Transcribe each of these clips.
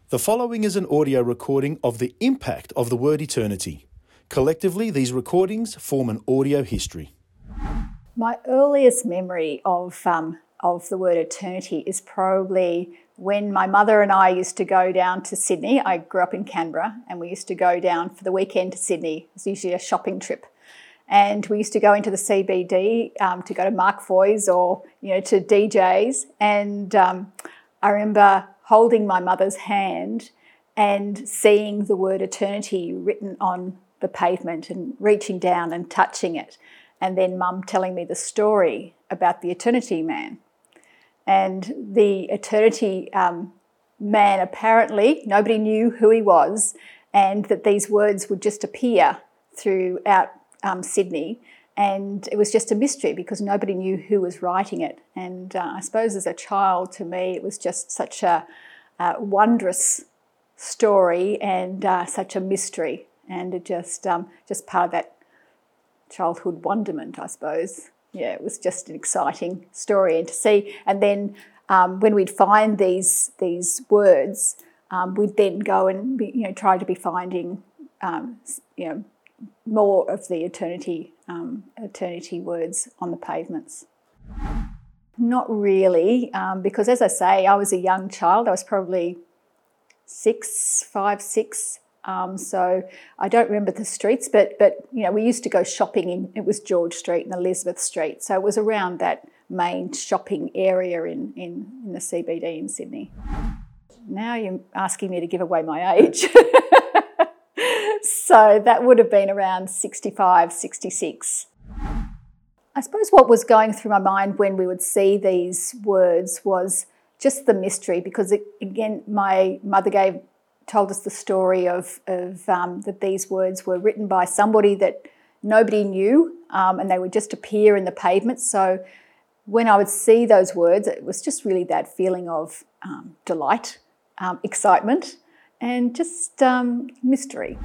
The following is an audio recording of the impact of the word eternity. Collectively, these recordings form an audio history. My earliest memory of the word eternity is probably when my mother and I used to go down to Sydney. I grew up in Canberra, and we used to go down for the weekend to Sydney. It was usually a shopping trip. And we used to go into the CBD to go to Mark Foy's or to DJ's. And I remember holding my mother's hand and seeing the word eternity written on the pavement and reaching down and touching it. And then Mum telling me the story about the eternity man. And the eternity man, apparently, nobody knew who he was, and that these words would just appear throughout Sydney. And it was just a mystery because nobody knew who was writing it. And I suppose as a child, to me, it was just such a wondrous story and such a mystery. And it just part of that childhood wonderment, I suppose. Yeah, it was just an exciting story and to see. And then when we'd find these words, we'd then go and try to be finding more of the eternity words on the pavements. Not really, because as I say, I was a young child. I was probably 5, 6. So I don't remember the streets, but we used to go shopping it was George Street and Elizabeth Street. So it was around that main shopping area in the CBD in Sydney. Now you're asking me to give away my age. So that would have been around 65, 66. I suppose what was going through my mind when we would see these words was just the mystery, because again, my mother told us the story of that these words were written by somebody that nobody knew, and they would just appear in the pavement. So when I would see those words, it was just really that feeling of delight, excitement, and just mystery.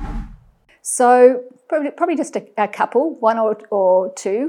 So probably just a couple, one or two,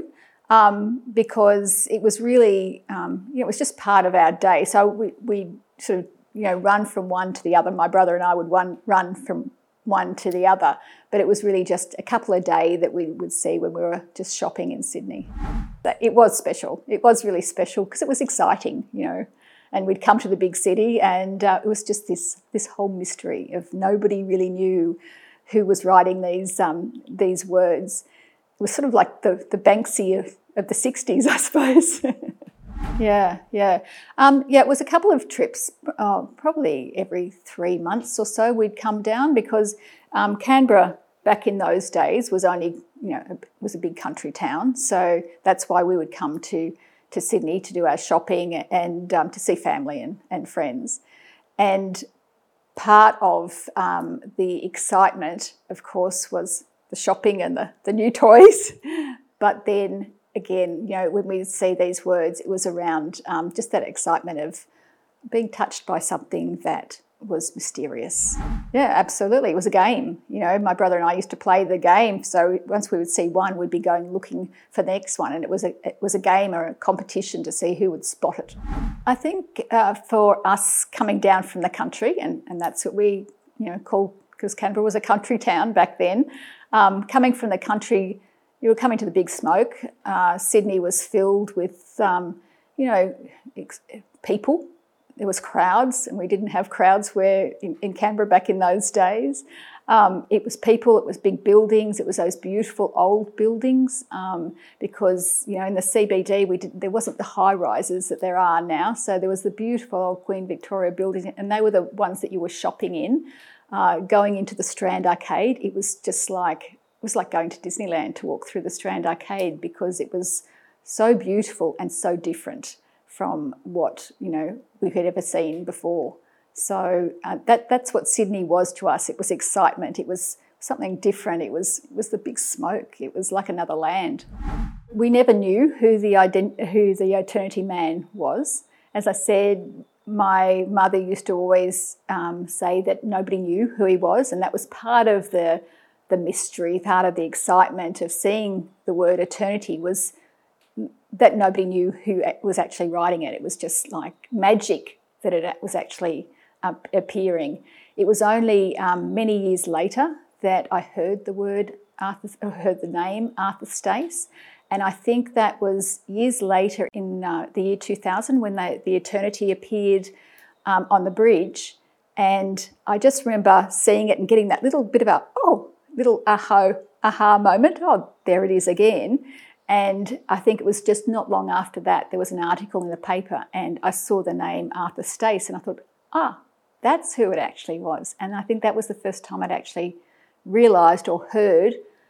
because it was really, it was just part of our day. So we sort of, run from one to the other. My brother and I would run from one to the other, but it was really just a couple a day that we would see when we were just shopping in Sydney. But it was special. It was really special because it was exciting, and we'd come to the big city, and it was just this whole mystery of nobody really knew who was writing these words. It was sort of like the Banksy of the 60s, I suppose. Yeah. It was a couple of trips, probably every 3 months or so we'd come down, because Canberra back in those days was only, was a big country town. So that's why we would come to Sydney to do our shopping and to see family and friends. And part of the excitement, of course, was the shopping and the new toys. But then again, when we see these words, it was around just that excitement of being touched by something that was mysterious. Yeah, absolutely. It was a game. My brother and I used to play the game. So once we would see one, we'd be going looking for the next one. And it was a game or a competition to see who would spot it. I think for us coming down from the country, and that's what we call, because Canberra was a country town back then, coming from the country, you were coming to the big smoke. Sydney was filled with, people. There was crowds, and we didn't have crowds in Canberra back in those days. It was people, it was big buildings, it was those beautiful old buildings, because, in the CBD there wasn't the high-rises that there are now. So there was the beautiful old Queen Victoria buildings, and they were the ones that you were shopping in. Going into the Strand Arcade, it was like going to Disneyland to walk through the Strand Arcade, because it was so beautiful and so different from what we had ever seen before. So that's what Sydney was to us. It was excitement. It was something different. It was the big smoke. It was like another land. We never knew who the eternity man was. As I said, my mother used to always say that nobody knew who he was, and that was part of the mystery, part of the excitement of seeing the word eternity, was that nobody knew who was actually writing it. It was just like magic that it was actually appearing. It was only many years later that I heard the name Arthur Stace, and I think that was years later in the year 2000 when the Eternity appeared on the bridge, and I just remember seeing it and getting that little bit of a little aha moment. Oh, there it is again. And I think it was just not long after that there was an article in the paper, and I saw the name Arthur Stace, and I thought, that's who it actually was. And I think that was the first time I'd actually realised or heard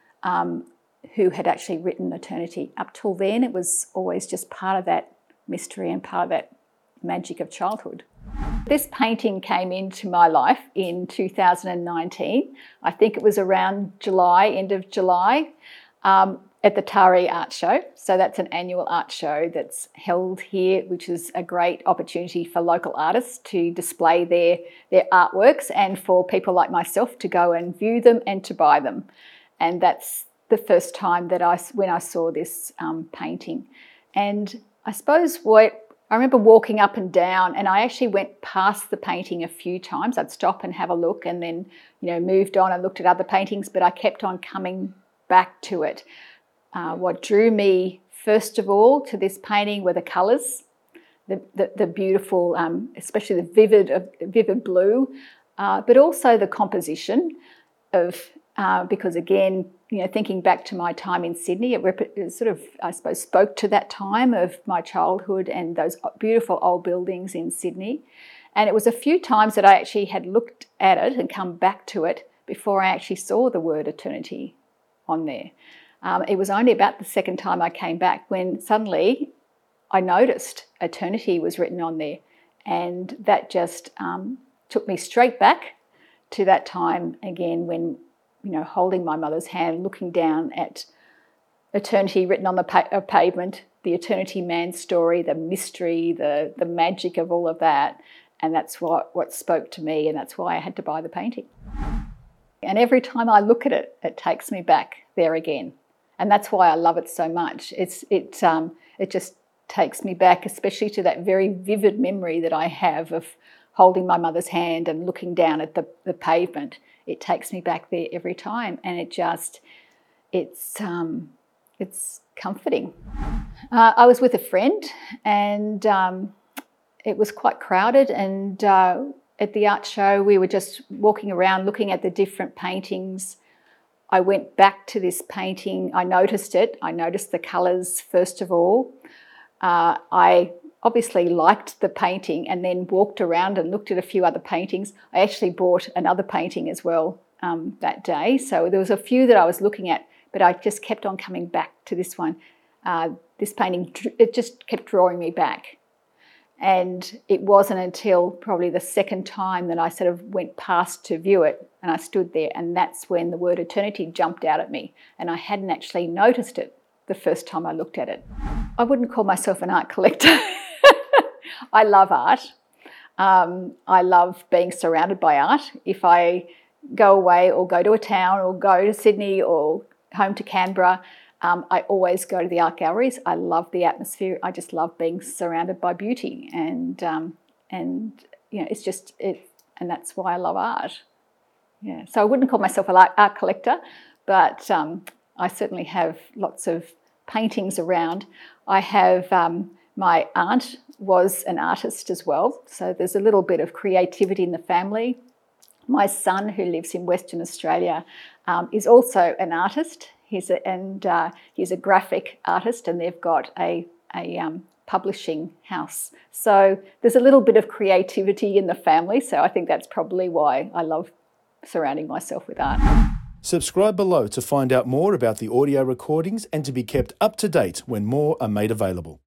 who had actually written Eternity. Up till then, it was always just part of that mystery and part of that magic of childhood. This painting came into my life in 2019. I think it was around July, end of July, at the Taree Art Show. So that's an annual art show that's held here, which is a great opportunity for local artists to display their artworks and for people like myself to go and view them and to buy them. And that's the first time that when I saw this painting. And I suppose I remember walking up and down, and I actually went past the painting a few times. I'd stop and have a look and then, moved on and looked at other paintings, but I kept on coming back to it. What drew me first of all to this painting were the colours, the beautiful, especially the vivid blue, but also the composition of, because again, thinking back to my time in Sydney, it sort of, I suppose, spoke to that time of my childhood and those beautiful old buildings in Sydney. And it was a few times that I actually had looked at it and come back to it before I actually saw the word Eternity on there. It was only about the second time I came back when suddenly I noticed Eternity was written on there, and that just took me straight back to that time again when, holding my mother's hand, looking down at Eternity written on the pavement, the Eternity Man story, the mystery, the magic of all of that, and that's what spoke to me, and that's why I had to buy the painting. And every time I look at it, it takes me back there again. And that's why I love it so much. It just takes me back, especially to that very vivid memory that I have of holding my mother's hand and looking down at the pavement. It takes me back there every time, and it's comforting. I was with a friend, and it was quite crowded, and at the art show we were just walking around looking at the different paintings. I went back to this painting. I noticed it. I noticed the colours first of all. I obviously liked the painting and then walked around and looked at a few other paintings. I actually bought another painting as well that day. So there was a few that I was looking at, but I just kept on coming back to this one. This painting, it just kept drawing me back. And it wasn't until probably the second time that I sort of went past to view it, and I stood there, and that's when the word Eternity jumped out at me, and I hadn't actually noticed it the first time I looked at it. I wouldn't call myself an art collector. I love art. I love being surrounded by art. If I go away or go to a town or go to Sydney or home to Canberra, I always go to the art galleries. I love the atmosphere. I just love being surrounded by beauty, and it's just it, and that's why I love art. Yeah, so I wouldn't call myself an art collector, but I certainly have lots of paintings around. I have my aunt was an artist as well, so there's a little bit of creativity in the family. My son, who lives in Western Australia, is also an artist. He's a graphic artist, and they've got a publishing house. So there's a little bit of creativity in the family, so I think that's probably why I love surrounding myself with art. Subscribe below to find out more about the audio recordings and to be kept up to date when more are made available.